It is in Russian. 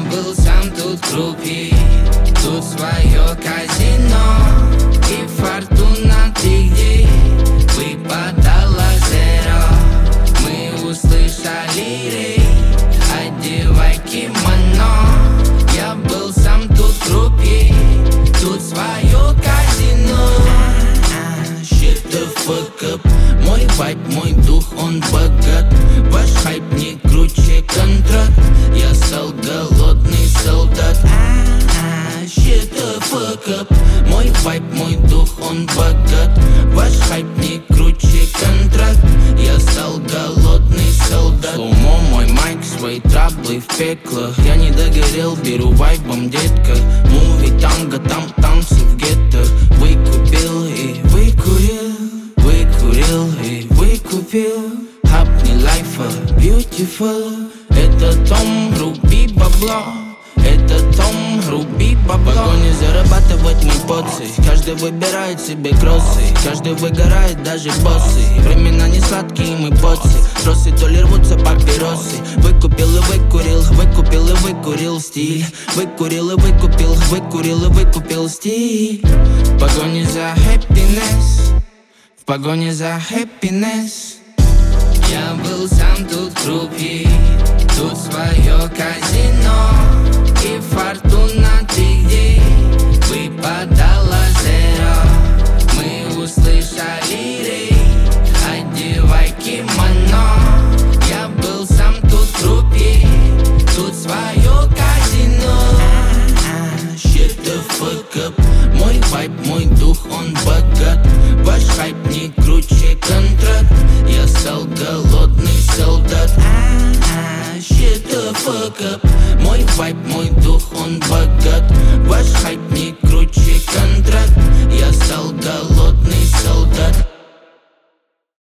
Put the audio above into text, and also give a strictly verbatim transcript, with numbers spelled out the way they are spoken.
был сам тут крупи, тут свое казино. И фортуна, ты где? Выпадала зеро. Мы услышали рей, одевай кимоно. Я был сам тут крупи, тут свое казино. Shit the fuck up. Мой вайб, мой дух, он богат. Ваш хайп не круче контракт. Я стал голодный солдат. Shit the fuck up. Мой вайб, мой дух, он богат. Ваш хайп не круче контракт. Я стал голодный солдат. Слоумо, мой майк, свои траблы в пекло. Я не догорел, беру вайбом, детка. Муви, танго, там танцы в гетто. Выкупил и выкурил, выкурил и выкупил. Хапни лайфа, beautiful. Это Том, руби бабло. Это Том, руби бабло. В погоне зарабатывать не поцей. Каждый выбирает себе кроссы. Каждый выгорает, даже боссы. Времена не сладкие, мы боцы. Тросы то ли рвутся папиросы. Выкупил и выкурил, выкупил и выкурил стиль. Выкурил и выкупил, выкурил и выкупил стиль. В погоне за happiness, в погоне за happiness. Я был сам тут крупи, тут свое казино. И фортуна, ты где? Выпадала зеро. Мы услышали рей, одевай кимоно. Я был сам тут крупи, тут свое казино. Shit the fuck up. Мой вайб, мой дух, он богат. Ваш хайп не круче контракт. Я стал голодный солдат. Shit the fuck up. Мой вайб, мой дух, он богат. Ваш хайп не круче